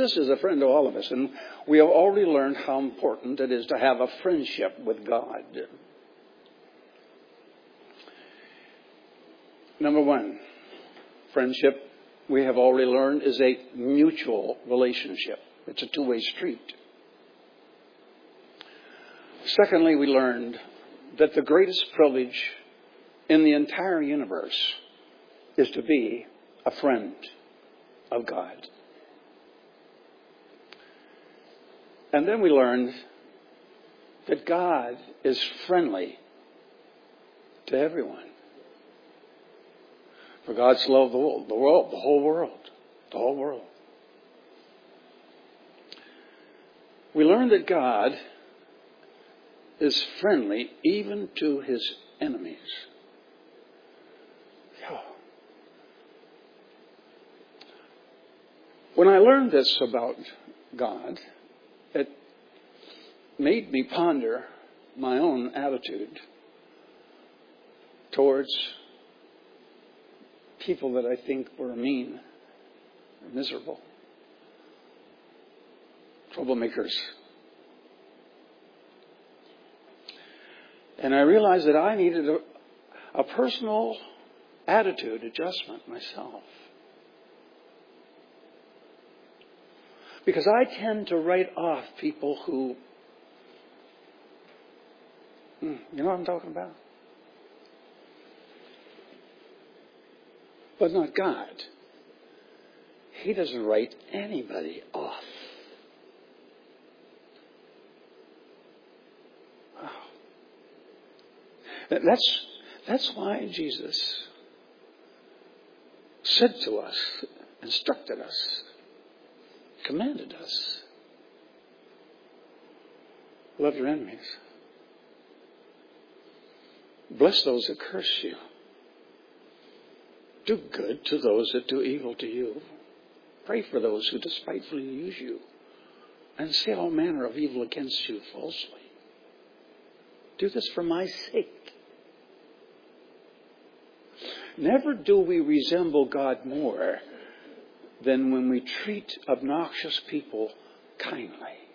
Jesus is a friend to all of us, and we have already learned how important it is to have a friendship with God. Number one, friendship, we have already learned, is a mutual relationship. It's a two-way street. Secondly, we learned that the greatest privilege in the entire universe is to be a friend of God. And then we learned that God is friendly to everyone. For God so loved the whole world. We learned that God is friendly even to his enemies. When I learned this about God, it made me ponder my own attitude towards people that I think were mean, or miserable, troublemakers. And I realized that I needed a personal attitude adjustment myself. Because I tend to write off people who, you know what I'm talking about? But not God. He doesn't write anybody off. Wow. That's why Jesus said to us, instructed us, commanded us, love your enemies. Bless those that curse you. Do good to those that do evil to you. Pray for those who despitefully use you and say all manner of evil against you falsely. Do this for my sake. Never do we resemble God more than when we treat obnoxious people kindly.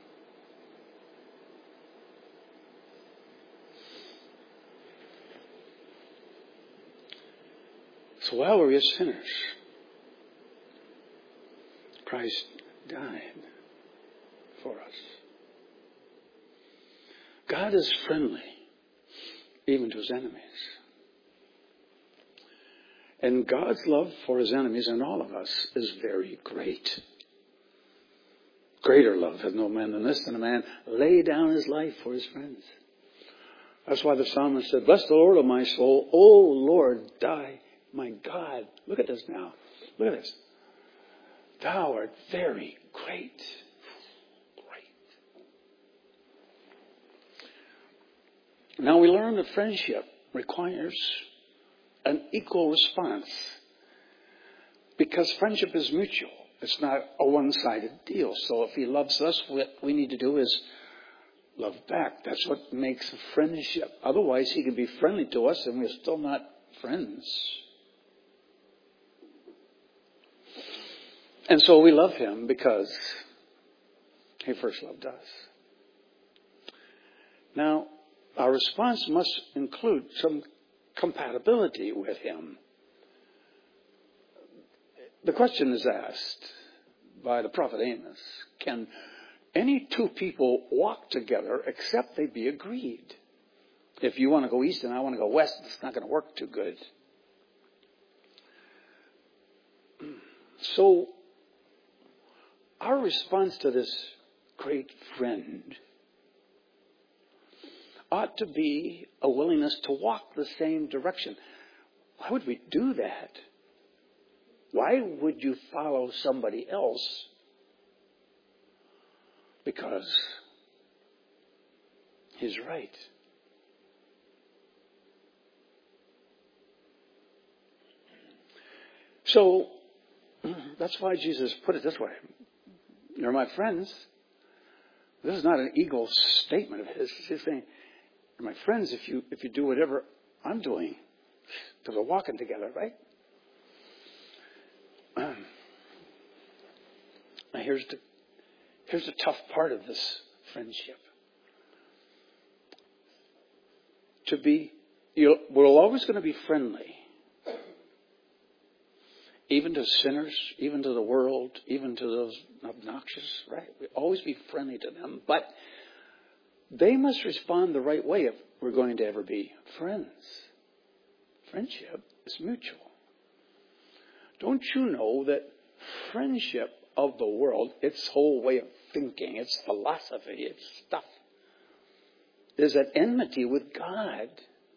So while we were sinners, Christ died for us. God is friendly even to his enemies. And God's love for his enemies and all of us is very great. Greater love hath no man than this, than a man lay down his life for his friends. That's why the psalmist said, bless the Lord, O my soul. O Lord, my God. Look at this now. Look at this. Thou art very great. Great. Now we learn that friendship requires an equal response, because friendship is mutual. It's not a one-sided deal. So if he loves us, what we need to do is love back. That's what makes a friendship. Otherwise, he can be friendly to us and we're still not friends. And so we love him because he first loved us. Now, our response must include some compatibility with him. The question is asked by the prophet Amos, can any two people walk together except they be agreed? If you want to go east and I want to go west, it's not going to work too good. So, our response to this great friend ought to be a willingness to walk the same direction. Why would we do that? Why would you follow somebody else? Because he's right. So, that's why Jesus put it this way. You're my friends. This is not an ego statement of his. He's saying, you're my friends if you do whatever I'm doing. Because we're walking together, right? Now here's Here's the tough part of this friendship. We're always going to be friendly. Even to sinners, even to the world, even to those obnoxious, right? We always be friendly to them. But they must respond the right way if we're going to ever be friends. Friendship is mutual. Don't you know that friendship of the world, its whole way of thinking, its philosophy, its stuff, is at enmity with God.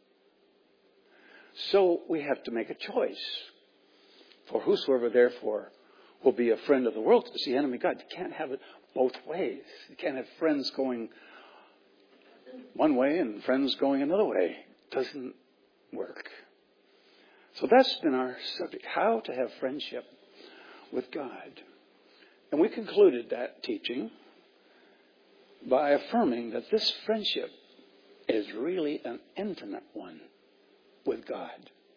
So we have to make a choice. For whosoever therefore will be a friend of the world is the enemy of God. You can't have it both ways. You can't have friends going one way and friends going another way. It doesn't work. So that's been our subject, how to have friendship with God. And we concluded that teaching by affirming that this friendship is really an intimate one with God.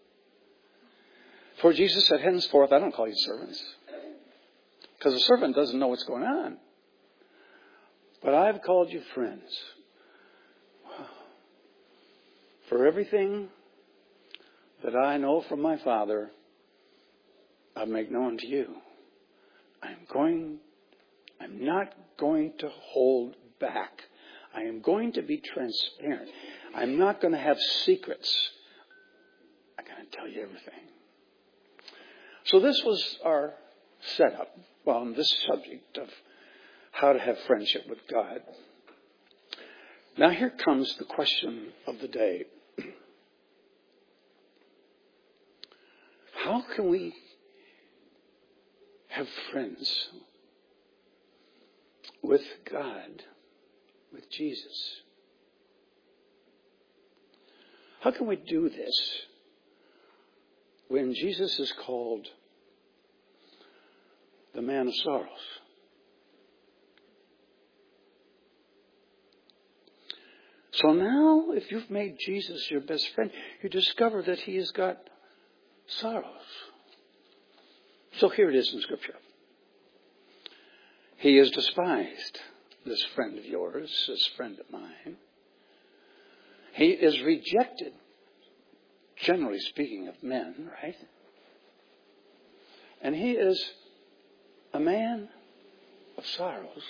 For Jesus said, henceforth, I don't call you servants. Because a servant doesn't know what's going on. But I've called you friends. For everything that I know from my Father, I make known to you. I'm not going to hold back. I am going to be transparent. I'm not going to have secrets. I'm going to tell you everything. So this was our setup on this subject of how to have friendship with God. Now here comes the question of the day. How can we have friends with God, with Jesus? How can we do this when Jesus is called the man of sorrows? So now, if you've made Jesus your best friend, you discover that he has got sorrows. So here it is in Scripture. He is despised, this friend of yours, this friend of mine. He is rejected, generally speaking of men, right? And he is a man of sorrows.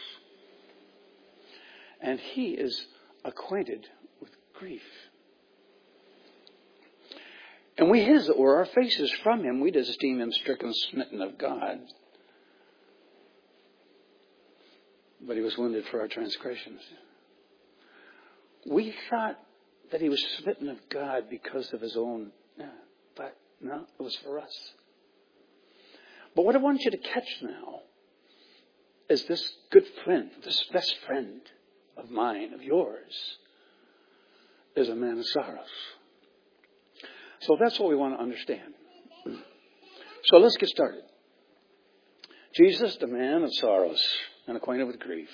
And he is acquainted with grief. And we hid, as it were, our faces from him. We'd esteem him stricken, smitten of God. But he was wounded for our transgressions. We thought that he was smitten of God because of his own. But no, it was for us. But what I want you to catch now is this good friend, this best friend of mine, of yours, is a man of sorrows. So that's what we want to understand. So let's get started. Jesus, the man of sorrows and acquainted with grief.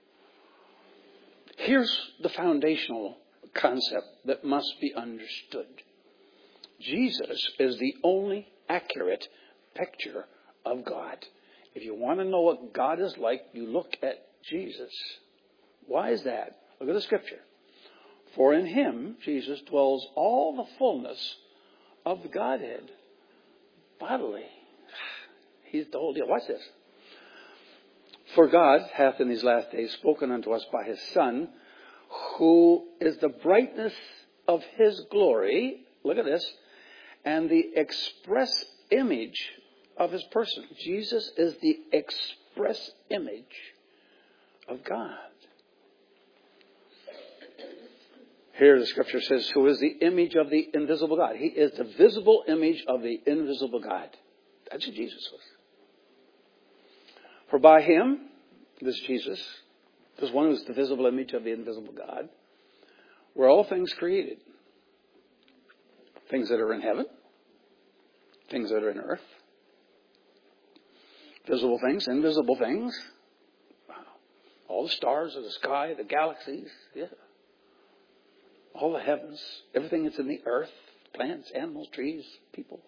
Here's the foundational concept that must be understood. Jesus is the only accurate picture of God. If you want to know what God is like, you look at Jesus. Why is that? Look at the Scripture. For in him, Jesus, dwells all the fullness of the Godhead bodily. He's the whole deal. Watch this. For God hath in these last days spoken unto us by his Son, who is the brightness of his glory. Look at this. And the express image of his person. Jesus is the express image of God. Here the Scripture says, who is the image of the invisible God. He is the visible image of the invisible God. That's who Jesus was. For by him, this Jesus, this one who is the visible image of the invisible God, were all things created. Things that are in heaven, things that are in earth, visible things, invisible things. Wow. All the stars of the sky, the galaxies, yeah. All the heavens, everything that's in the earth, plants, animals, trees, people.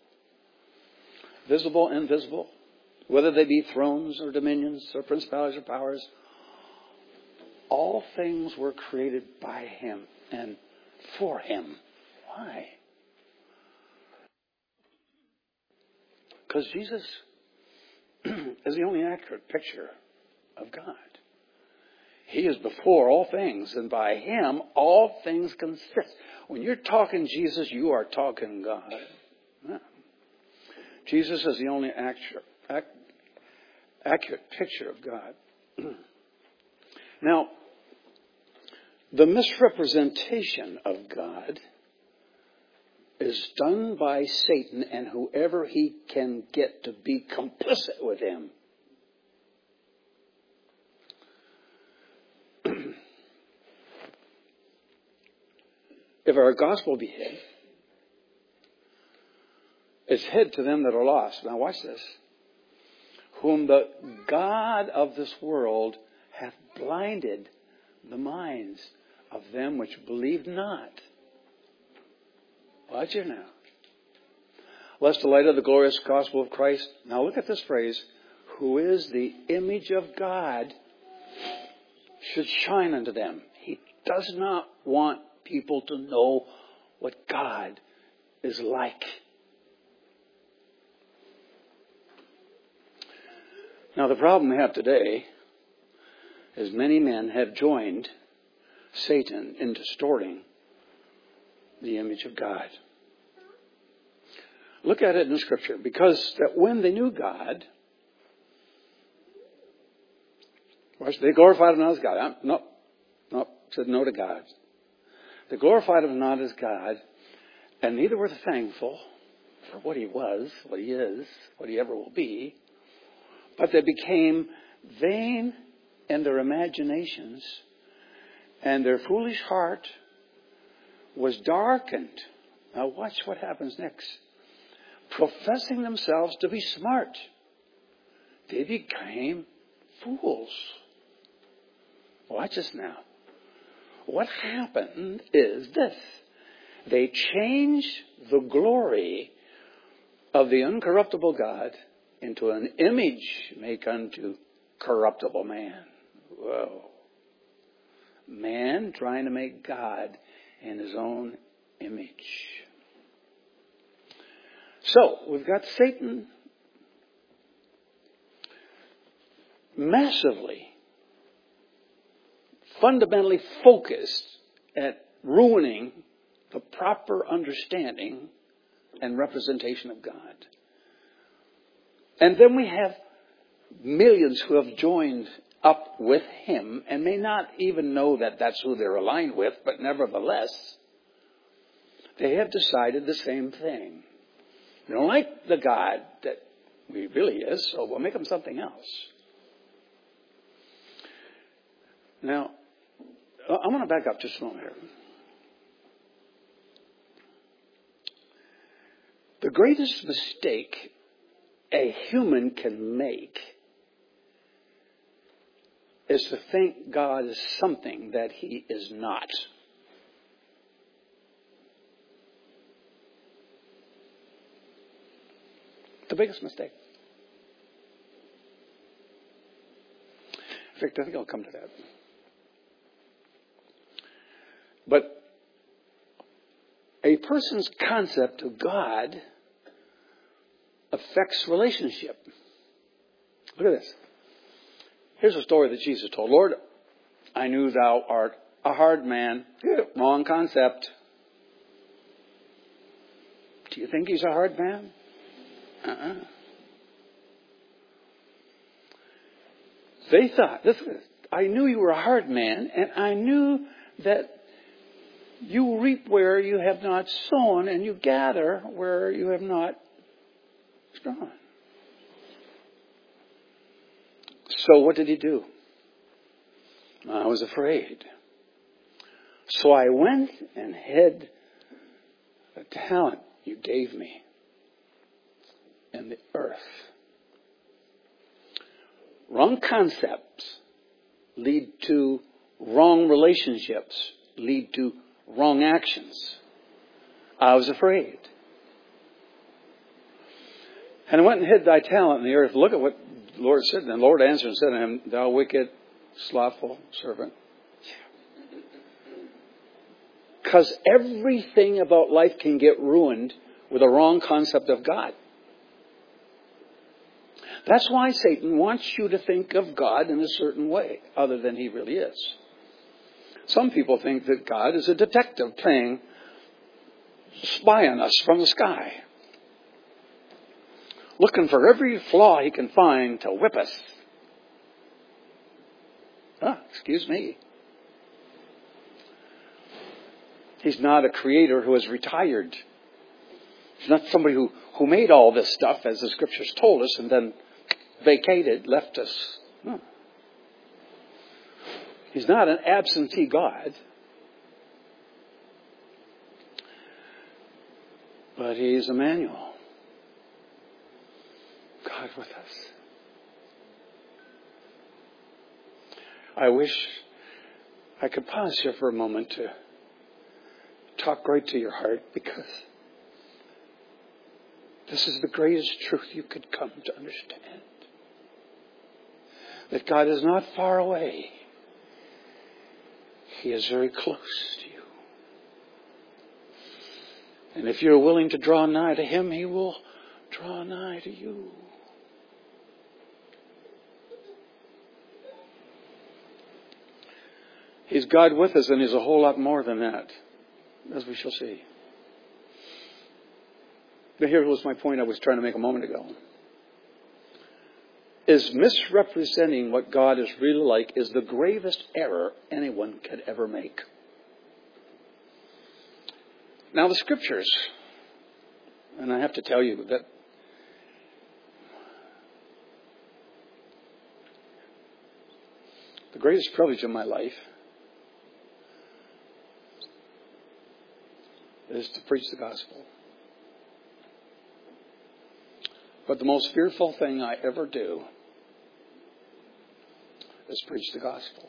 Visible, invisible, whether they be thrones or dominions or principalities or powers, all things were created by Him and for Him. Why? Because Jesus is the only accurate picture of God. He is before all things, and by Him all things consist. When you're talking Jesus, you are talking God. Yeah. Jesus is the only accurate picture of God. Now, the misrepresentation of God is done by Satan and whoever he can get to be complicit with him. If our gospel be hid, it's hid to them that are lost. Now watch this. Whom the God of this world hath blinded the minds of them which believe not. Watch it now. Lest the light of the glorious gospel of Christ. Now look at this phrase. Who is the image of God should shine unto them. He does not want people to know what God is like. Now the problem we have today is many men have joined Satan in distorting the image of God. Look at it in the Scripture. Because that when they knew God, they glorified Him not as God. Said no to God. They glorified Him not as God, and neither were thankful for what He was, what He is, what He ever will be, but they became vain in their imaginations, and their foolish heart was darkened. Now watch what happens next. Professing themselves to be smart, they became fools. Watch this now. What happened is this. They changed the glory of the uncorruptible God into an image make unto corruptible man. Whoa. Man trying to make God in his own image. So, we've got Satan massively, fundamentally focused at ruining the proper understanding and representation of God. And then we have millions who have joined up with him and may not even know that that's who they're aligned with, but nevertheless, they have decided the same thing. We don't like the God that he really is, so we'll make him something else. Now, I'm going to back up just a moment here. The greatest mistake a human can make is to think God is something that he is not. The biggest mistake. In fact, I think I'll come to that. But a person's concept of God affects relationship. Look at this. Here's a story that Jesus told. Lord, I knew thou art a hard man. Wrong concept. Do you think he's a hard man? They thought, I knew you were a hard man, and I knew that you reap where you have not sown, and you gather where you have not sown. So what did he do? I was afraid. So I went and hid the talent you gave me in the earth. Wrong concepts lead to wrong relationships, lead to wrong actions. I was afraid. And I went and hid thy talent in the earth. Look at what the Lord said. And the Lord answered and said to him, thou wicked, slothful servant. Because everything about life can get ruined with a wrong concept of God. That's why Satan wants you to think of God in a certain way, other than He really is. Some people think that God is a detective playing spy on us from the sky, looking for every flaw he can find to whip us. Excuse me. He's not a creator who has retired. He's not somebody who made all this stuff, as the Scriptures told us, and then vacated, left us. No. He's not an absentee God. But He's Emmanuel. God with us. I wish I could pause here for a moment to talk right to your heart, because this is the greatest truth you could come to understand. That God is not far away. He is very close to you. And if you're willing to draw nigh to Him, He will draw nigh to you. He's God with us, and He's a whole lot more than that, as we shall see. But here was my point I was trying to make a moment ago. Is misrepresenting what God is really like is the gravest error anyone could ever make. Now the Scriptures, and I have to tell you that the greatest privilege of my life is to preach the gospel. But the most fearful thing I ever do is preach the gospel.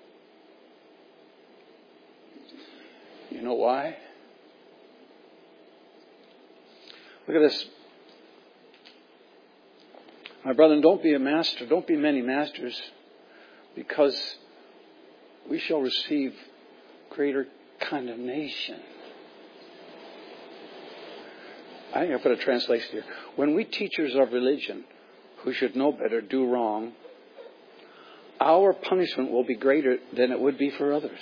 You know why? Look at this. My brethren, don't be a master. Don't be many masters, because we shall receive greater condemnation. I think I put a translation here. When we teachers of religion, who should know better, do wrong, our punishment will be greater than it would be for others.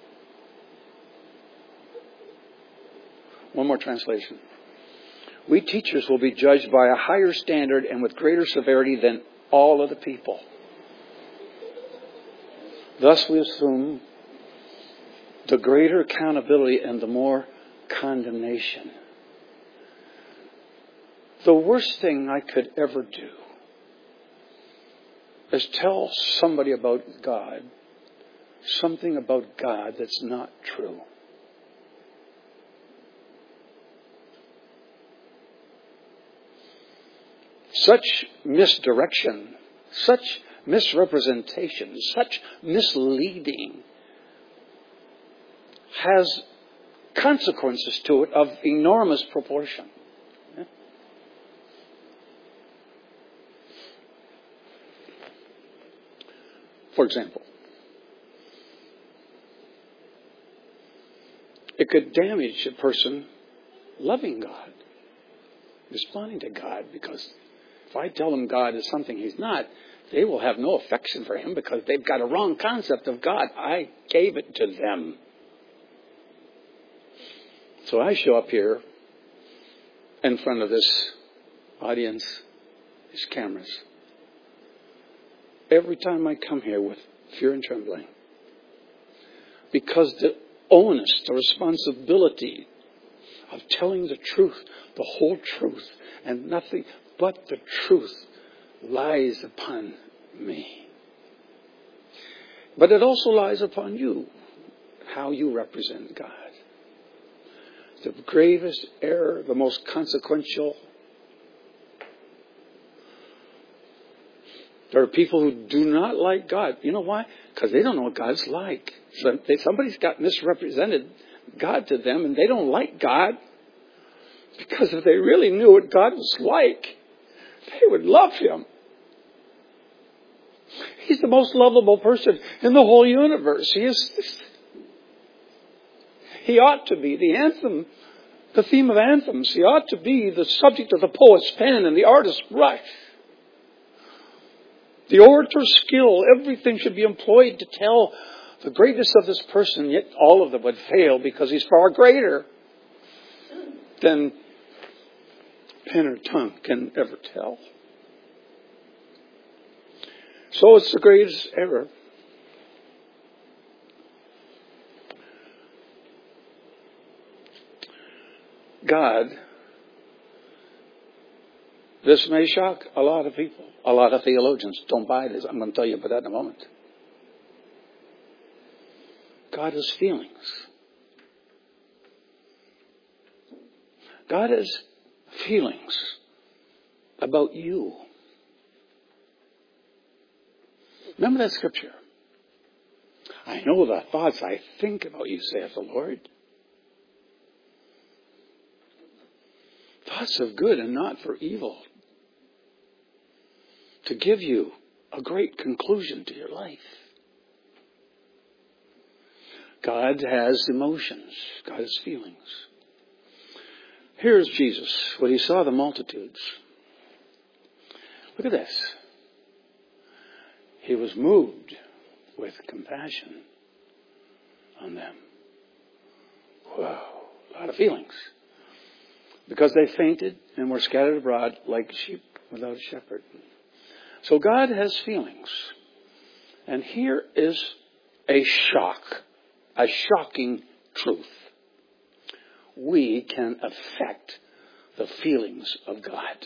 One more translation. We teachers will be judged by a higher standard and with greater severity than all of the people. Thus we assume the greater accountability and the more condemnation. The worst thing I could ever do is tell somebody about God, something about God that's not true. Such misdirection, such misrepresentation, such misleading has consequences to it of enormous proportion. For example, it could damage a person loving God, responding to God, because if I tell them God is something He's not, they will have no affection for Him because they've got a wrong concept of God. I gave it to them. So I show up here in front of this audience, these cameras, every time I come here with fear and trembling. Because the onus, the responsibility of telling the truth, the whole truth, and nothing but the truth lies upon me. But it also lies upon you, how you represent God. The gravest error, the most consequential. There are people who do not like God. You know why? Because they don't know what God's like. So somebody's got misrepresented God to them, and they don't like God. Because if they really knew what God was like, they would love Him. He's the most lovable person in the whole universe. He ought to be the anthem, the theme of anthems. He ought to be the subject of the poet's pen and the artist's brush. The orator's skill, everything should be employed to tell the greatness of this person, yet all of them would fail because he's far greater than pen or tongue can ever tell. So it's the greatest error. God, this may shock a lot of people. A lot of theologians don't buy this. I'm going to tell you about that in a moment. God has feelings. God has feelings about you. Remember that scripture? I know the thoughts I think about you, saith the Lord. Thoughts of good and not for evil. To give you a great conclusion to your life. God has emotions. God has feelings. Here's Jesus when he saw the multitudes. Look at this. He was moved with compassion on them. Whoa, a lot of feelings. Because they fainted and were scattered abroad like sheep without a shepherd. So God has feelings. And here is a shocking truth. We can affect the feelings of God.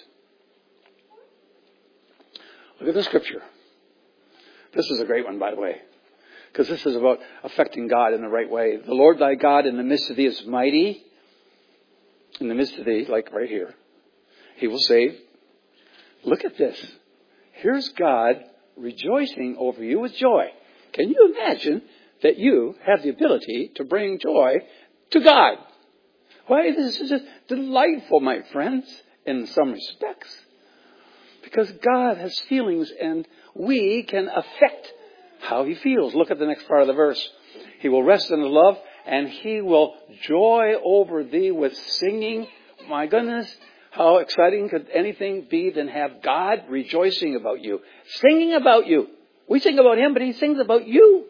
Look at the scripture. This is a great one, by the way, because this is about affecting God in the right way. The Lord thy God in the midst of thee is mighty. In the midst of thee, like right here, he will save. Look at this. Here's God rejoicing over you with joy. Can you imagine that you have the ability to bring joy to God? Why, this is just delightful, my friends, in some respects. Because God has feelings and we can affect how he feels. Look at the next part of the verse. He will rest in his love and he will joy over thee with singing. My goodness, how exciting could anything be than have God rejoicing about you, singing about you. We sing about him, but he sings about you.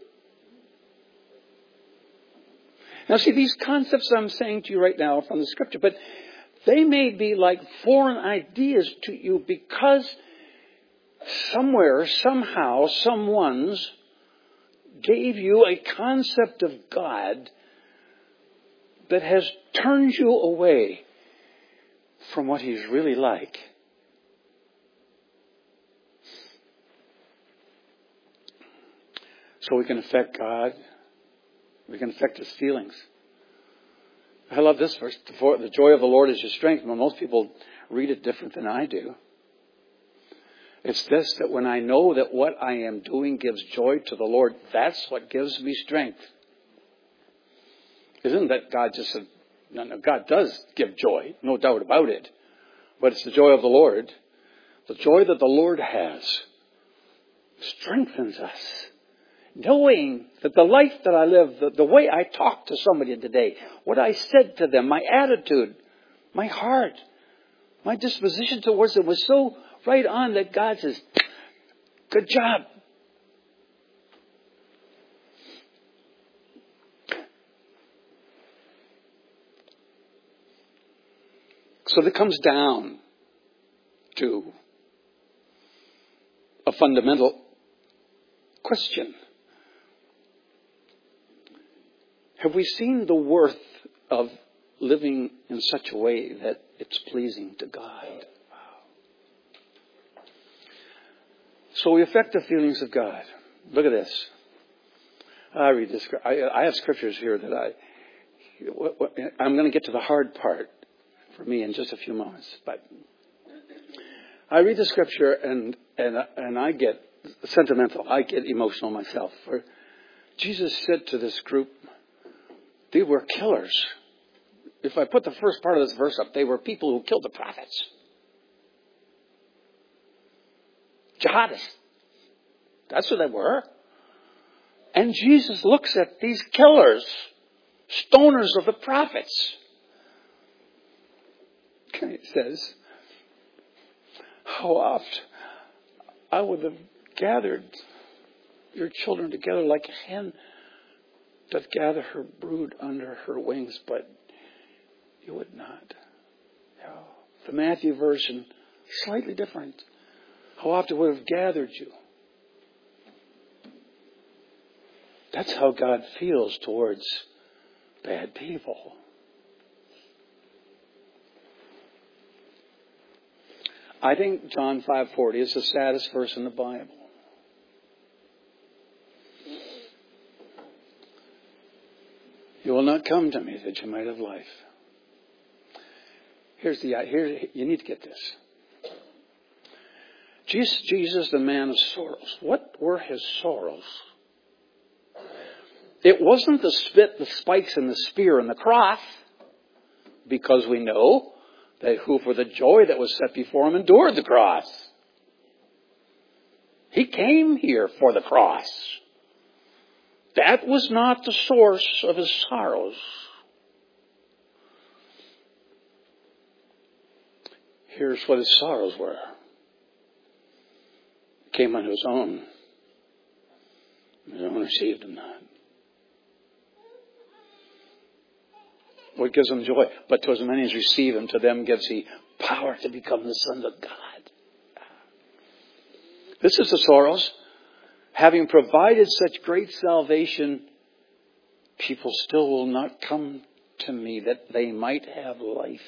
Now see, these concepts I'm saying to you right now are from the scripture, but they may be like foreign ideas to you because somewhere, somehow, someone's gave you a concept of God that has turned you away from what he's really like. So we can affect God. We can affect his feelings. I love this verse. The joy of the Lord is your strength. Well, most people read it different than I do. It's this, that when I know that what I am doing gives joy to the Lord, that's what gives me strength. Isn't that God just said, no, God does give joy, no doubt about it. But it's the joy of the Lord. The joy that the Lord has strengthens us. Knowing that the life that I live, the way I talked to somebody today, what I said to them, my attitude, my heart, my disposition towards them was so right on that God says, good job. So that comes down to a fundamental question. Have we seen the worth of living in such a way that it's pleasing to God? Wow. So we affect the feelings of God. Look at this. I read this. I have scriptures here that I'm going to get to the hard part for me in just a few moments. But I read the scripture and I get sentimental. I get emotional myself. For Jesus said to this group, they were killers. If I put the first part of this verse up, they were people who killed the prophets. Jihadists. That's what they were. And Jesus looks at these killers stoners of the prophets. It says, how oft I would have gathered your children together like a hen doth gather her brood under her wings, but you would not. Yeah. The Matthew version, slightly different. How often would have gathered you? That's how God feels towards bad people. I think John 5:40 is the saddest verse in the Bible. You will not come to me that you might have life. Here you need to get this. Jesus, the man of sorrows. What were his sorrows? It wasn't the spit, the spikes, and the spear and the cross, because we know that who for the joy that was set before him endured the cross. He came here for the cross. That was not the source of his sorrows. Here's what his sorrows were. He came unto his own. His own received him not. What gives him joy? But to as many as receive him, to them gives he power to become the sons of God. This is the sorrows. Having provided such great salvation, people still will not come to me that they might have life.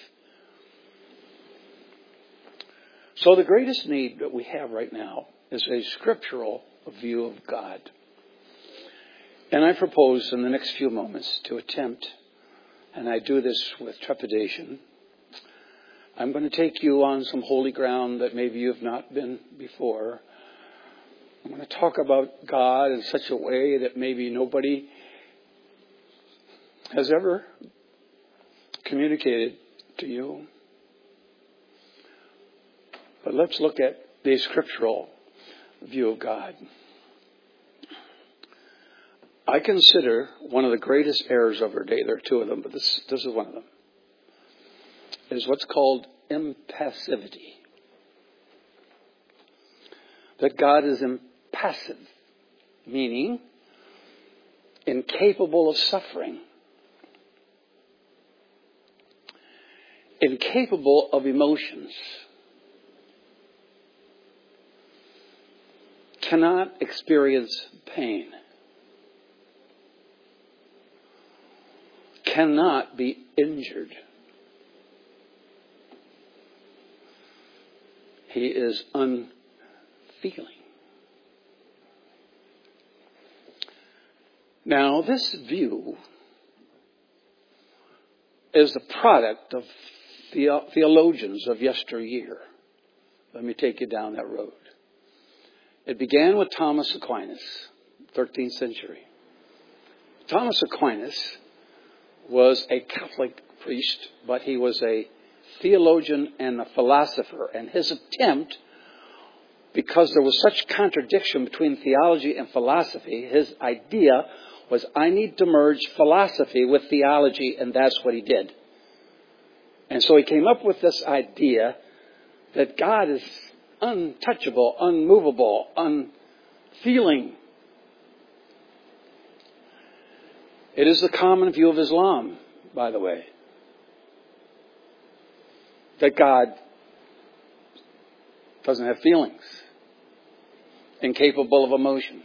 So the greatest need that we have right now is a scriptural view of God. And I propose in the next few moments to attempt, and I do this with trepidation, I'm going to take you on some holy ground that maybe you have not been before. I'm going to talk about God in such a way that maybe nobody has ever communicated to you. But let's look at the scriptural view of God. I consider one of the greatest errors of our day, there are two of them, but this is one of them, is what's called impassivity. That God is impassive, meaning incapable of suffering, incapable of emotions, cannot experience pain, cannot be injured. He is unfeeling. Now, this view is the product of theologians of yesteryear. Let me take you down that road. It began with Thomas Aquinas, 13th century. Thomas Aquinas was a Catholic priest, but he was a theologian and a philosopher. And his attempt, because there was such contradiction between theology and philosophy, his idea was, I need to merge philosophy with theology, and that's what he did. And so he came up with this idea that God is untouchable, unmovable, unfeeling. It is the common view of Islam, by the way, that God doesn't have feelings, incapable of emotions.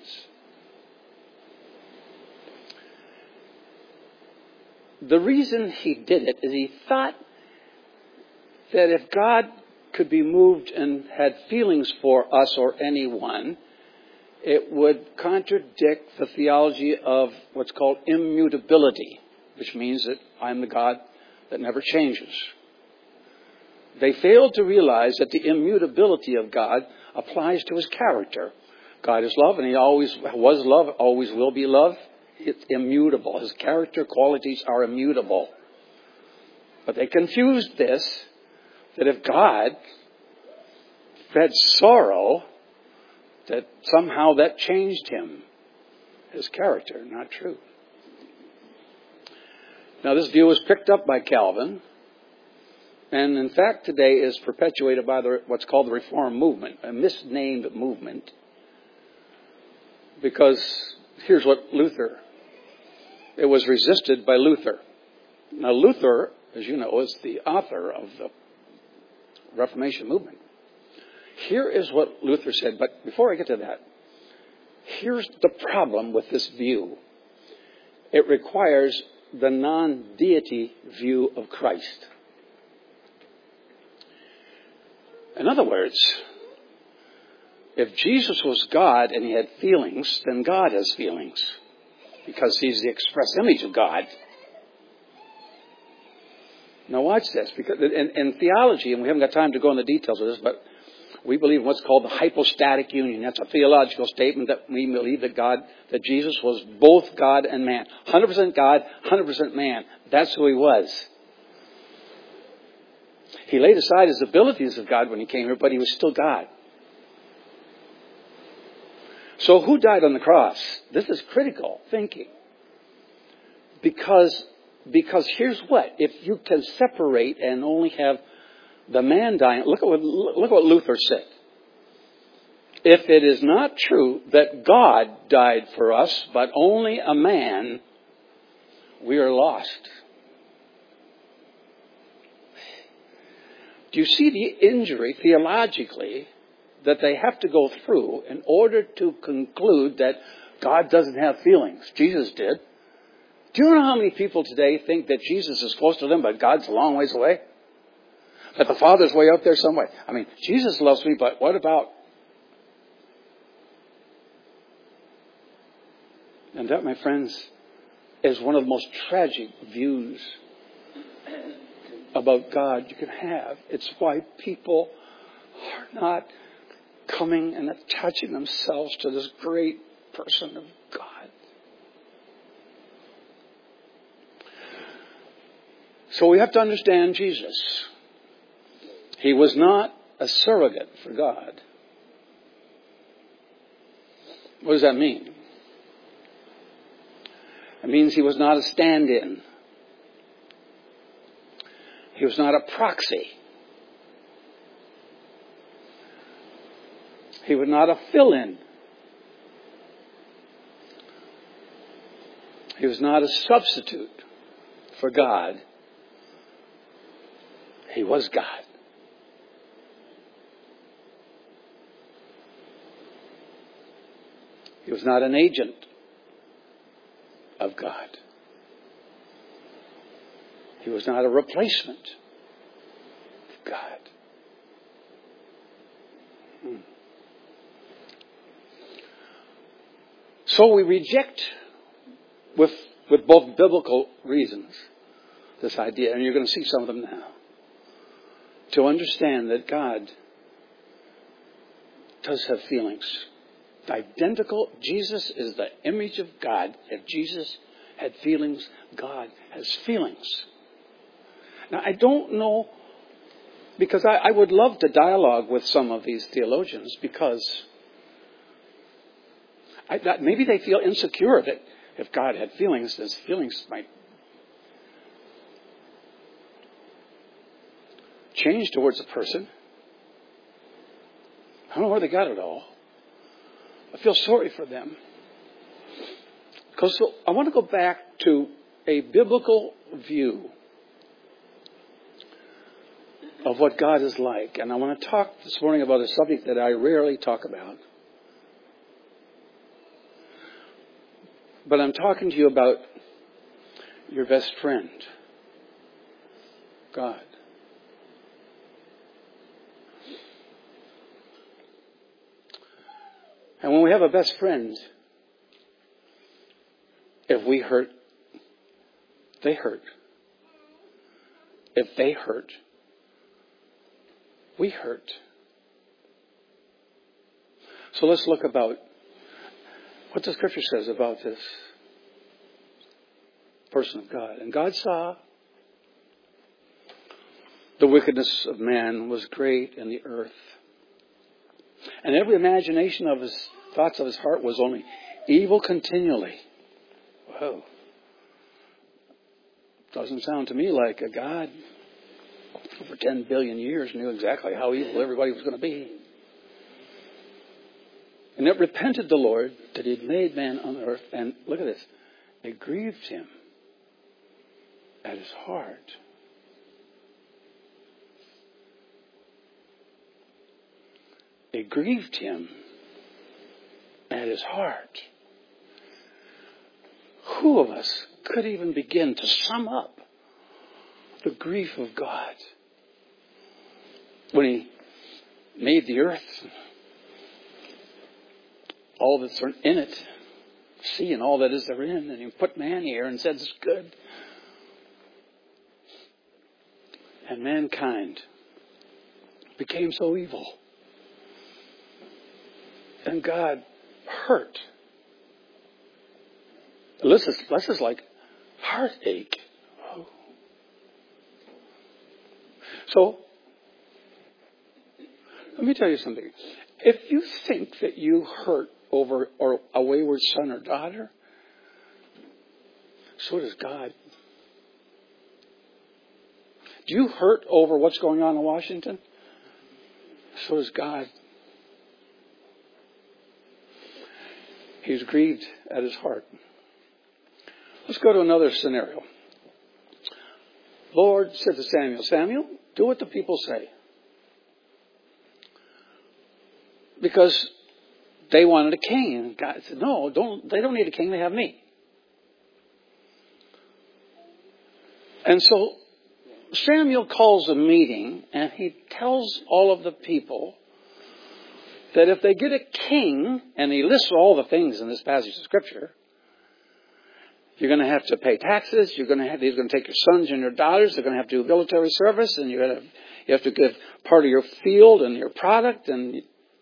The reason he did it is he thought that if God could be moved and had feelings for us or anyone, it would contradict the theology of what's called immutability, which means that I'm the God that never changes. They failed to realize that the immutability of God applies to his character. God is love, and he always was love, always will be love. It's immutable. His character qualities are immutable. But they confused this, that if God fed sorrow, that somehow that changed him, his character. Not true. Now, this view was picked up by Calvin, and in fact today is perpetuated by what's called the Reform movement, a misnamed movement, because here's what it was resisted by Luther. Now, Luther, as you know, is the author of the Reformation movement. Here is what Luther said, but before I get to that, here's the problem with this view. It requires the non-deity view of Christ. In other words, if Jesus was God and he had feelings, then God has feelings, because he's the express image of God. Now watch this, because in theology, and we haven't got time to go into the details of this, but we believe in what's called the hypostatic union. That's a theological statement that we believe that Jesus was both God and man. 100% God, 100% man. That's who he was. He laid aside his abilities of God when he came here, but he was still God. So who died on the cross? This is critical thinking. Because here's what. If you can separate and only have the man dying, look at what Luther said. If it is not true that God died for us, but only a man, we are lost. Do you see the injury theologically that they have to go through in order to conclude that God doesn't have feelings? Jesus did. Do you know how many people today think that Jesus is close to them, but God's a long ways away? That the Father's way out there somewhere? I mean, Jesus loves me, but what about? And that, my friends, is one of the most tragic views about God you can have. It's why people are not coming and attaching themselves to this great person of God. So we have to understand Jesus. He was not a surrogate for God. What does that mean? It means he was not a stand-in. He was not a proxy. He was not a fill-in. He was not a substitute for God. He was God. He was not an agent of God. He was not a replacement of God. So we reject, with both biblical reasons, this idea, and you're going to see some of them now, to understand that God does have feelings. Identical, Jesus is the image of God. If Jesus had feelings, God has feelings. Now, I don't know, because I would love to dialogue with some of these theologians, because maybe they feel insecure that if God had feelings, his feelings might change towards a person. I don't know where they got it all. I feel sorry for them. Because I want to go back to a biblical view of what God is like. And I want to talk this morning about a subject that I rarely talk about. But I'm talking to you about your best friend, God. And when we have a best friend, if we hurt, they hurt. If they hurt, we hurt. So let's look about what the Scripture says about this person of God. And God saw the wickedness of man was great in the earth. And every imagination of his thoughts of his heart was only evil continually. Whoa. Doesn't sound to me like a God over 10 billion years knew exactly how evil everybody was going to be. And it repented the Lord that He had made man on the earth. And look at this. It grieved Him at His heart. It grieved Him at His heart. Who of us could even begin to sum up the grief of God when He made the earth, all that's in it, sea and all that is therein, and He put man here and said it's good. And mankind became so evil. And God hurt. This is like heartache. So, let me tell you something. If you think that you hurt over or a wayward son or daughter, so does God. Do you hurt over what's going on in Washington? So does God. He's grieved at His heart. Let's go to another scenario. Lord said to Samuel, Samuel, do what the people say. Because they wanted a king. And God said, no, they don't need a king. They have me. And so Samuel calls a meeting and he tells all of the people that if they get a king, and he lists all the things in this passage of Scripture, you're going to have to pay taxes. He's going to take your sons and your daughters. They're going to have to do military service, and you have to give part of your field and your product. And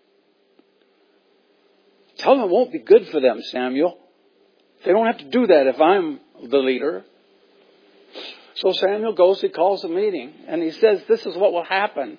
tell them it won't be good for them, Samuel. They don't have to do that if I'm the leader. So Samuel goes, he calls a meeting, and he says, this is what will happen.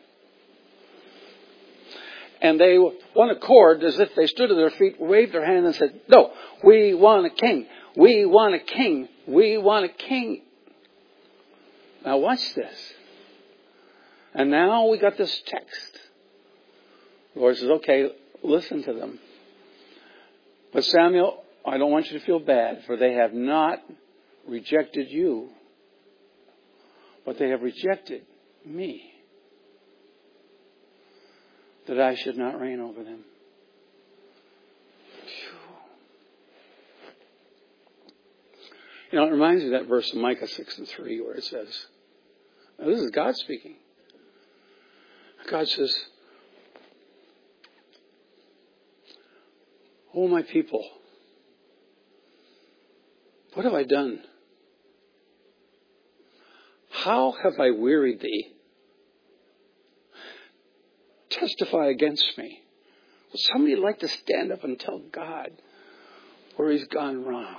And they, one accord, as if they stood to their feet, waved their hand and said, no, we want a king. We want a king. We want a king. Now watch this. And now we got this text. The Lord says, okay, listen to them. But Samuel, I don't want you to feel bad, for they have not rejected you, but they have rejected me, that I should not reign over them. You know, it reminds me of that verse in Micah 6:3 where it says, now this is God speaking. God says, oh, my people, what have I done? How have I wearied thee? Testify against me. Would somebody like to stand up and tell God where He's gone wrong?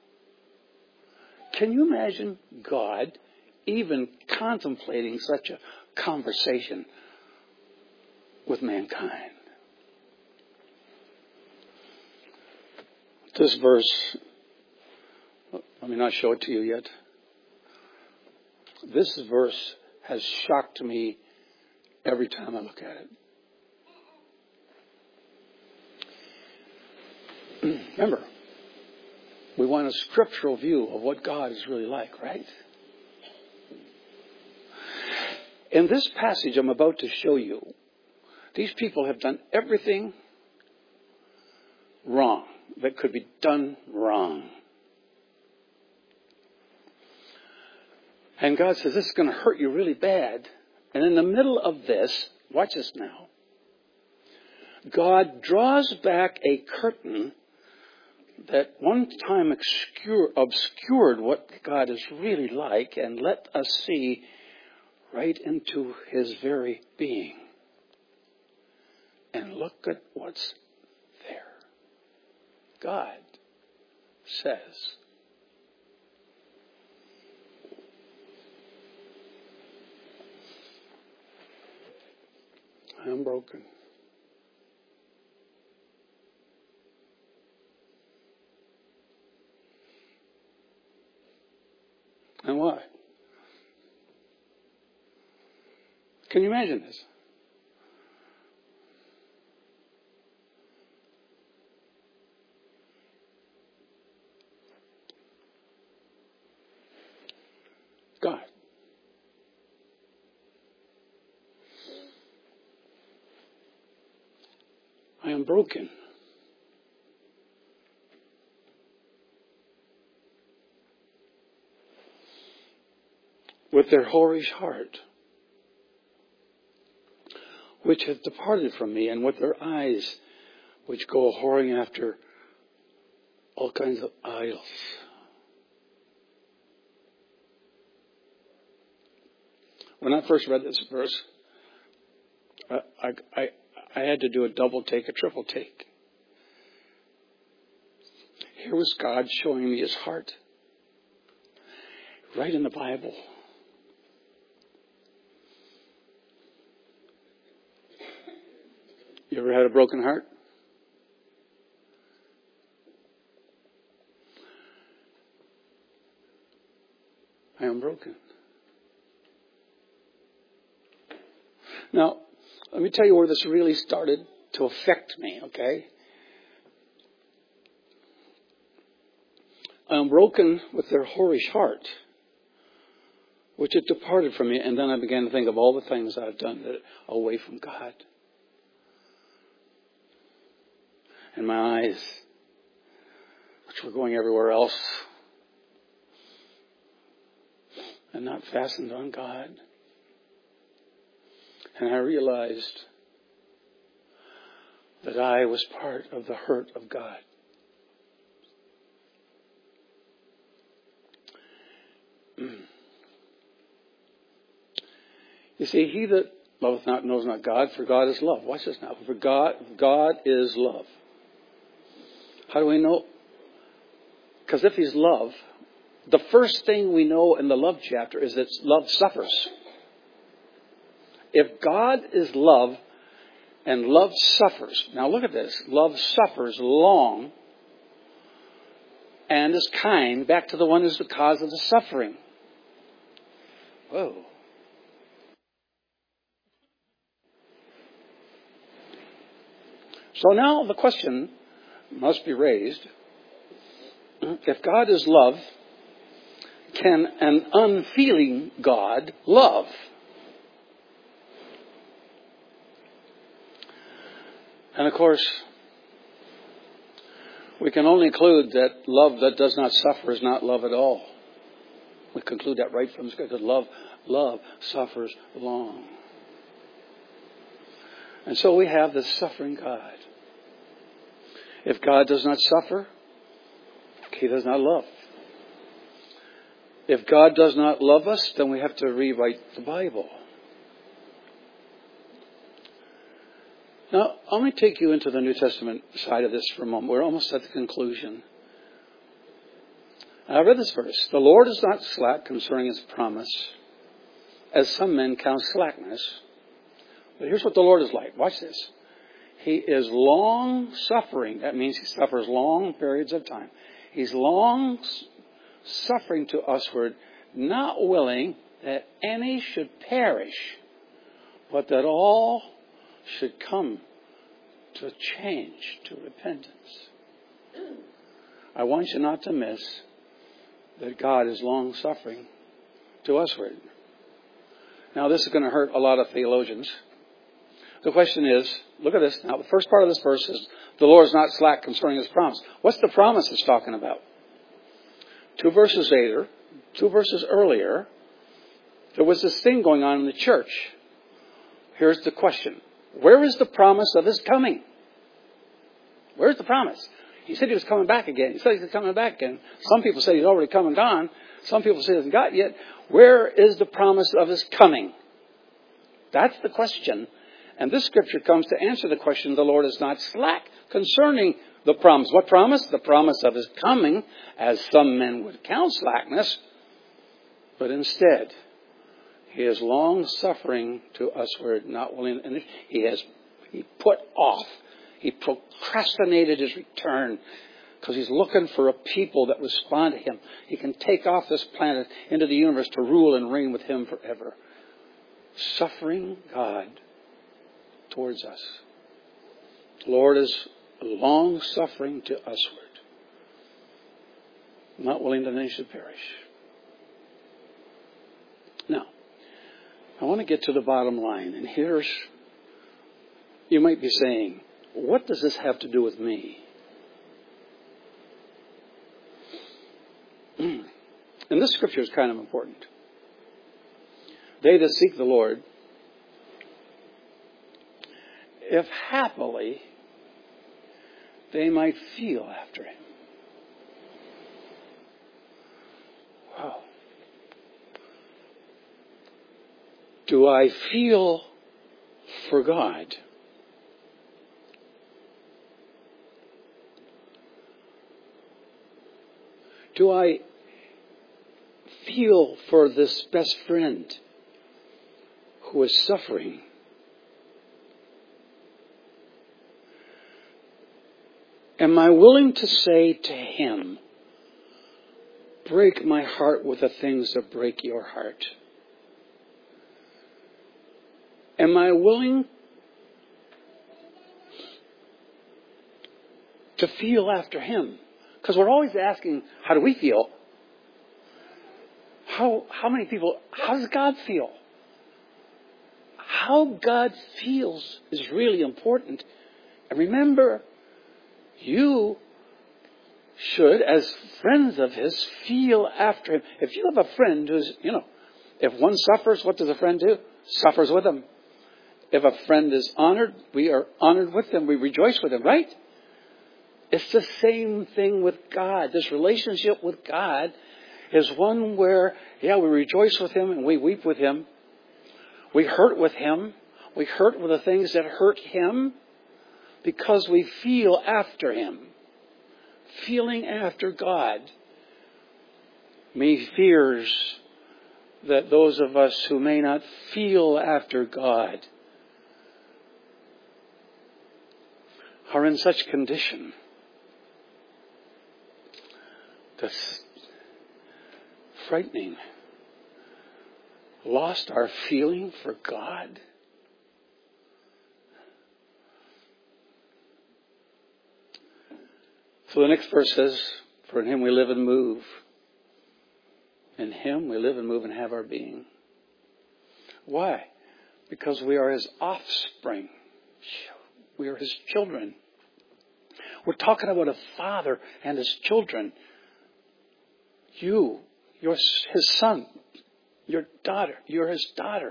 Can you imagine God even contemplating such a conversation with mankind? This verse, let me not show it to you yet. This verse has shocked me every time I look at it. Remember, we want a scriptural view of what God is really like, right? In this passage I'm about to show you, these people have done everything wrong that could be done wrong. And God says, this is going to hurt you really bad. And in the middle of this, watch this now, God draws back a curtain that one time obscured what God is really like and let us see right into His very being. And look at what's there. God says, I am broken. And why? Can you imagine this? God. I am broken. With their whorish heart, which have departed from me, and with their eyes, which go whoring after all kinds of idols. When I first read this verse, I had to do a double take, a triple take. Here was God showing me his heart. Right in the Bible. You ever had a broken heart? I am broken. Now, let me tell you where this really started to affect me, okay? I am broken with their whorish heart, which had departed from me. And then I began to think of all the things I've done that are away from God. And my eyes, which were going everywhere else, and not fastened on God. And I realized that I was part of the hurt of God. You see, he that loveth not knows not God, for God is love. Watch this now. For God is love. How do we know? Because if he's love, the first thing we know in the love chapter is that love suffers. If God is love and love suffers, now look at this. Love suffers long and is kind back to the one who's the cause of the suffering. Whoa. So now the question must be raised. If God is love, can an unfeeling God love? And of course, we can only conclude that love that does not suffer is not love at all. We conclude that right from Scripture. Love suffers long. And so we have this suffering God. If God does not suffer, he does not love. If God does not love us, then we have to rewrite the Bible. Now, let me take you into the New Testament side of this for a moment. We're almost at the conclusion. I read this verse. The Lord is not slack concerning his promise, as some men count slackness. But here's what the Lord is like. Watch this. He is long suffering. That means he suffers long periods of time. He's long suffering to usward, not willing that any should perish, but that all should come to change, to repentance. I want you not to miss that God is long suffering to usward. Now, this is going to hurt a lot of theologians. The question is, look at this. Now, the first part of this verse is, the Lord is not slack concerning his promise. What's the promise it's talking about? 2 verses earlier, there was this thing going on in the church. Here's the question. Where is the promise of his coming? Where's the promise? He said he was coming back again. He said he's coming back again. Some people say he's already come and gone. Some people say he hasn't got yet. Where is the promise of his coming? That's the question. And this scripture comes to answer the question. The Lord is not slack concerning the promise. What promise? The promise of his coming, as some men would count slackness. But instead, he is long suffering to usward, not willing. And he put off. He procrastinated his return because he's looking for a people that respond to him. He can take off this planet into the universe to rule and reign with him forever. suffering God towards us. The Lord is long-suffering to usward, not willing that any should perish. Now, I want to get to the bottom line. And here's, you might be saying, what does this have to do with me? And this scripture is kind of important. They that seek the Lord, if happily they might feel after Him. Wow. Do I feel for God? Do I feel for this best friend who is suffering? Am I willing to say to him, break my heart with the things that break your heart? Am I willing to feel after him? Because we're always asking, how do we feel? How many people, how does God feel? How God feels is really important. And remember, you should, as friends of His, feel after Him. If you have a friend who's, if one suffers, what does a friend do? Suffers with them. If a friend is honored, we are honored with them. We rejoice with them, right? It's the same thing with God. This relationship with God is one where, we rejoice with Him and we weep with Him. We hurt with Him. We hurt with the things that hurt Him because we feel after Him. Feeling after God. Me fears that those of us who may not feel after God are in such condition that's frightening. Lost our feeling for God. So the next verse says, for in Him we live and move. In Him we live and move and have our being. Why? Because we are His offspring. We are His children. We're talking about a father and his children. You're His son. Your daughter. You're His daughter.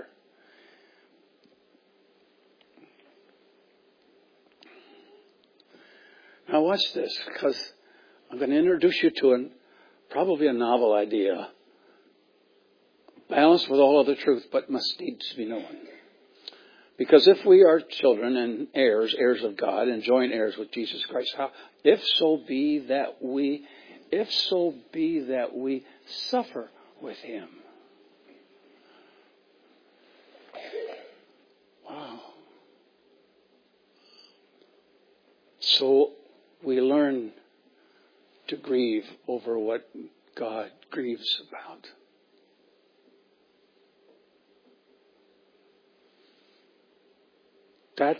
Now watch this, because I'm going to introduce you to probably a novel idea, balanced with all other truth, but must needs to be known. Because if we are children and heirs of God, and joint heirs with Jesus Christ, if so be that we suffer with Him. Wow. So we learn to grieve over what God grieves about. That's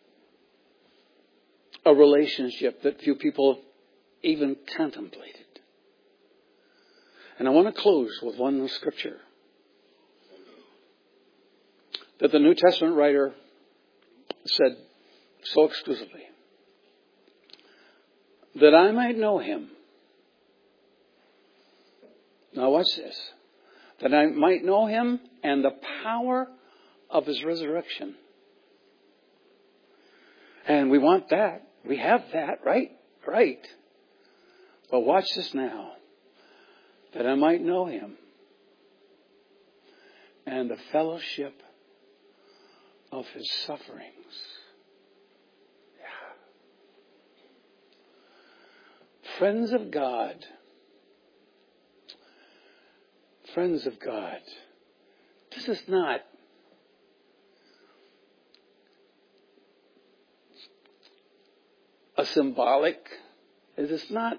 a relationship that few people have even contemplated. And I want to close with one scripture that the New Testament writer said so exclusively. That I might know Him. Now watch this. That I might know Him and the power of His resurrection. And we want that. We have that, right? Right. But watch this now. That I might know Him and the fellowship of His sufferings. Friends of God, this is not a symbolic, it is not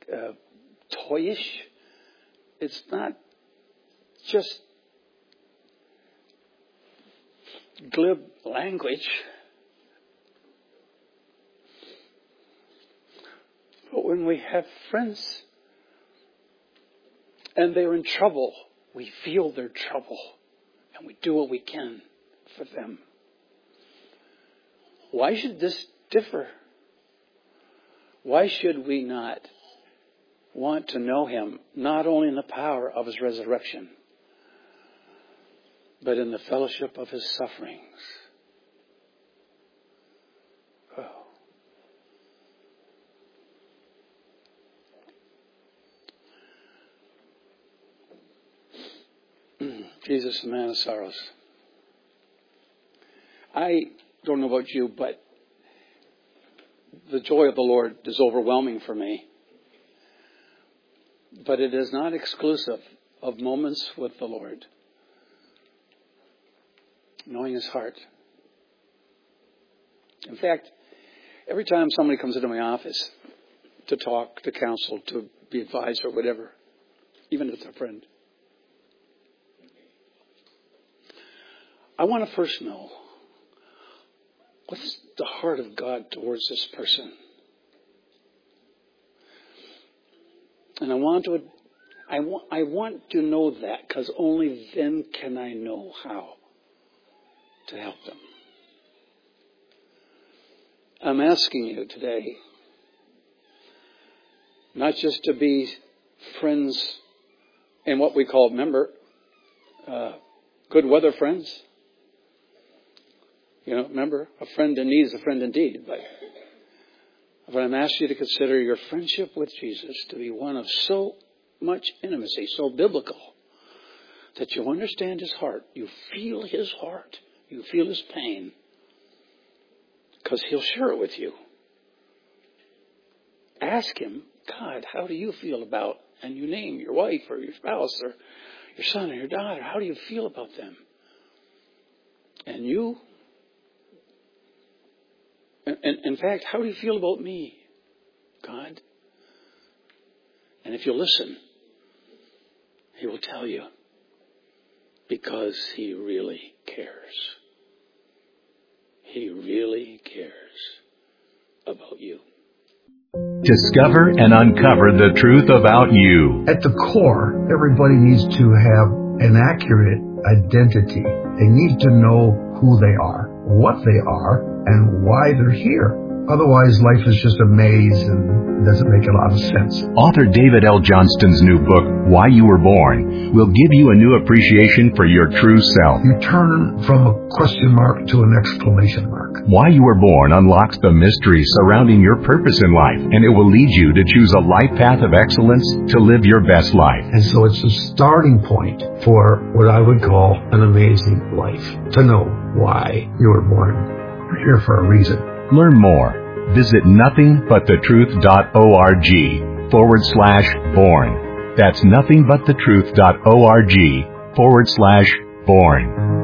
toyish, it's not just glib language. But when we have friends and they're in trouble, we feel their trouble and we do what we can for them. Why should this differ? Why should we not want to know Him, not only in the power of His resurrection, but in the fellowship of His sufferings? Oh. Jesus, the man of sorrows. I don't know about you, but the joy of the Lord is overwhelming for me. But it is not exclusive of moments with the Lord. Knowing His heart. In fact, every time somebody comes into my office to talk, to counsel, to be advised or whatever, even if it's a friend, I want to first know, what's the heart of God towards this person? And I want to know that, because only then can I know how to help them. I'm asking you today, not just to be friends in what we call, remember, good weather friends. You know, remember, a friend in need is a friend indeed. But I'm asking you to consider your friendship with Jesus to be one of so much intimacy, so biblical, that you understand His heart. You feel His heart. You feel His pain. Because He'll share it with you. Ask Him, God, how do you feel about, and you name your wife or your spouse or your son or your daughter, how do you feel about them? And you, in fact, how do you feel about me, God? And if you listen, He will tell you, because He really cares. He really cares about you. Discover and uncover the truth about you. At the core, everybody needs to have an accurate identity. They need to know who they are, what they are, and why they're here. Otherwise, life is just a maze and doesn't make a lot of sense. Author David L. Johnston's new book, Why You Were Born, will give you a new appreciation for your true self. You turn from a question mark to an exclamation mark. Why You Were Born unlocks the mystery surrounding your purpose in life, and it will lead you to choose a life path of excellence to live your best life. And so it's a starting point for what I would call an amazing life. To know why you were born. You're here for a reason. Learn more. Visit nothingbuttetruth.org/born. That's nothingbuttetruth.org/born.